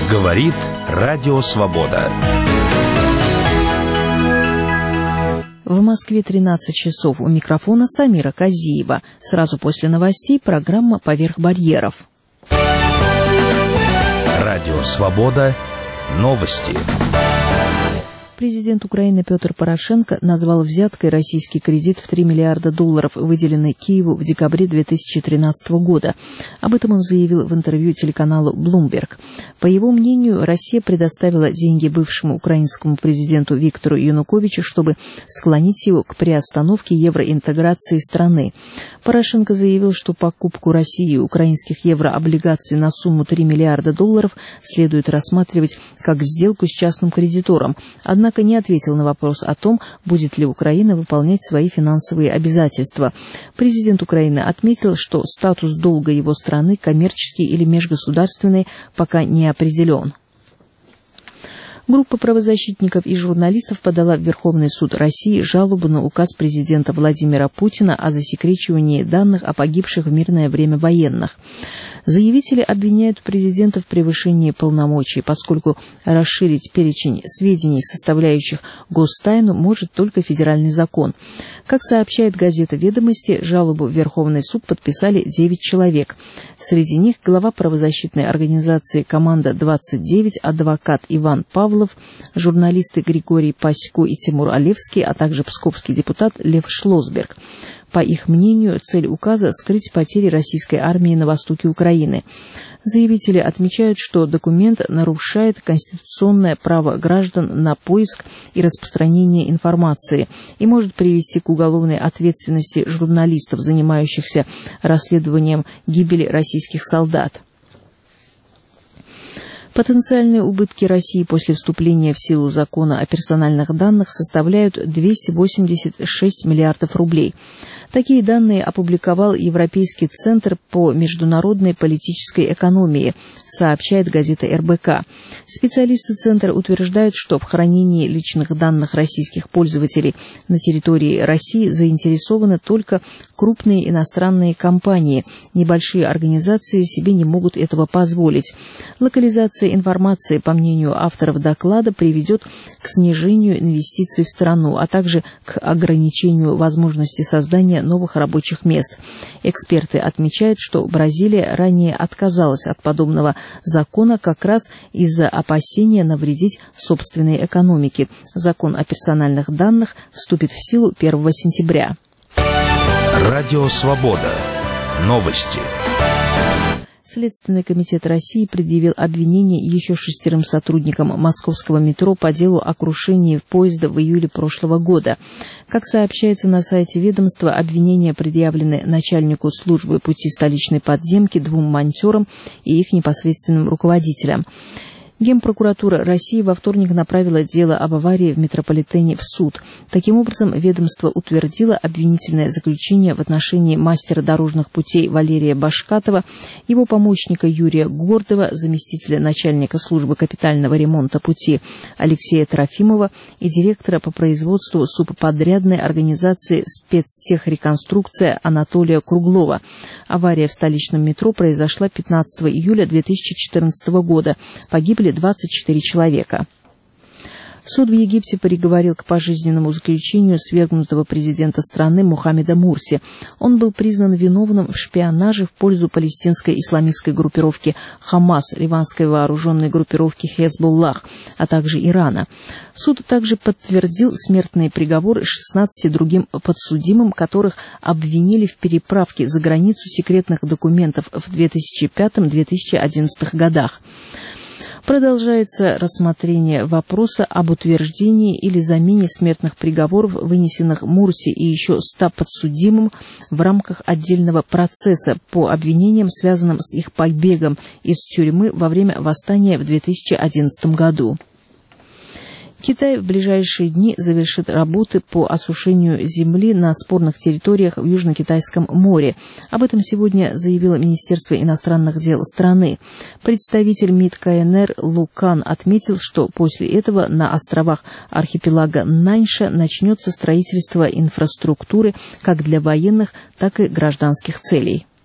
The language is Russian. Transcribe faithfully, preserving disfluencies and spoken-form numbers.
Говорит Радио Свобода. В Москве тринадцать часов. У микрофона Самира Казиева. Сразу после новостей программа «Поверх барьеров». Радио Свобода. Новости. Президент Украины Петр Порошенко назвал взяткой российский кредит в три миллиарда долларов, выделенный Киеву в декабре две тысячи тринадцатого года. Об этом он заявил в интервью телеканалу Bloomberg. По его мнению, Россия предоставила деньги бывшему украинскому президенту Виктору Януковичу, чтобы склонить его к приостановке евроинтеграции страны. Порошенко заявил, что покупку России украинских еврооблигаций на сумму три миллиарда долларов следует рассматривать как сделку с частным кредитором, однако не ответил на вопрос о том, будет ли Украина выполнять свои финансовые обязательства. Президент Украины отметил, что статус долга его страны, коммерческий или межгосударственный, пока не определен. Группа правозащитников и журналистов подала в Верховный суд России жалобу на указ президента Владимира Путина о засекречивании данных о погибших в мирное время военных. Заявители обвиняют президента в превышении полномочий, поскольку расширить перечень сведений, составляющих гостайну, может только федеральный закон. Как сообщает газета «Ведомости», жалобу в Верховный суд подписали девять человек. Среди них глава правозащитной организации «Команда двадцать девять», адвокат Иван Павлов, журналисты Григорий Пасько и Тимур Алевский, а также псковский депутат Лев Шлосберг. По их мнению, цель указа – скрыть потери российской армии на востоке Украины. Заявители отмечают, что документ нарушает конституционное право граждан на поиск и распространение информации и может привести к уголовной ответственности журналистов, занимающихся расследованием гибели российских солдат. Потенциальные убытки России после вступления в силу закона о персональных данных составляют двести восемьдесят шесть миллиардов рублей. Такие данные опубликовал Европейский центр по международной политической экономии, сообщает газета эр бэ ка. Специалисты центра утверждают, что в хранении личных данных российских пользователей на территории России заинтересованы только крупные иностранные компании. Небольшие организации себе не могут этого позволить. Локализация информации, по мнению авторов доклада, приведет к снижению инвестиций в страну, а также к ограничению возможности создания новых рабочих мест. Эксперты отмечают, что Бразилия ранее отказалась от подобного закона как раз из-за опасения навредить собственной экономике. Закон о персональных данных вступит в силу первого сентября. Радио Свобода. Новости. Следственный комитет России предъявил обвинение еще шестерым сотрудникам московского метро по делу о крушении поезда в июле прошлого года. Как сообщается на сайте ведомства, обвинения предъявлены начальнику службы пути столичной подземки, двум монтерам и их непосредственным руководителям. Генпрокуратура России во вторник направила дело об аварии в метрополитене в суд. Таким образом, ведомство утвердило обвинительное заключение в отношении мастера дорожных путей Валерия Башкатова, его помощника Юрия Гордова, заместителя начальника службы капитального ремонта пути Алексея Трофимова и директора по производству субподрядной организации «Спецтехреконструкция» Анатолия Круглова. Авария в столичном метро произошла пятнадцатого июля две тысячи четырнадцатого года. Погибли двадцать четыре человека. Суд в Египте приговорил к пожизненному заключению свергнутого президента страны Мухаммеда Мурси. Он был признан виновным в шпионаже в пользу палестинской исламистской группировки «Хамас», ливанской вооруженной группировки «Хезболлах», а также Ирана. Суд также подтвердил смертный приговор шестнадцати другим подсудимым, которых обвинили в переправке за границу секретных документов в две тысячи пятом — две тысячи одиннадцатом годах. Продолжается рассмотрение вопроса об утверждении или замене смертных приговоров, вынесенных Мурси и еще ста подсудимым в рамках отдельного процесса по обвинениям, связанным с их побегом из тюрьмы во время восстания в две тысячи одиннадцатом году. Китай в ближайшие дни завершит работы по осушению земли на спорных территориях в Южно-Китайском море. Об этом сегодня заявило Министерство иностранных дел страны. Представитель МИД ка эн эр Лу Кан отметил, что после этого на островах архипелага Наньша начнется строительство инфраструктуры как для военных, так и гражданских целей.